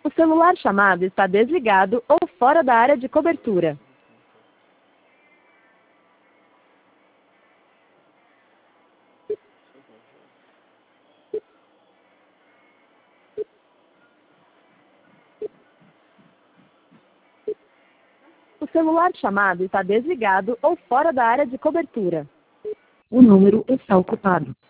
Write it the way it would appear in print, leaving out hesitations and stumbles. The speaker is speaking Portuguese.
O celular chamado está desligado ou fora da área de cobertura. O celular chamado está desligado ou fora da área de cobertura. O número está ocupado.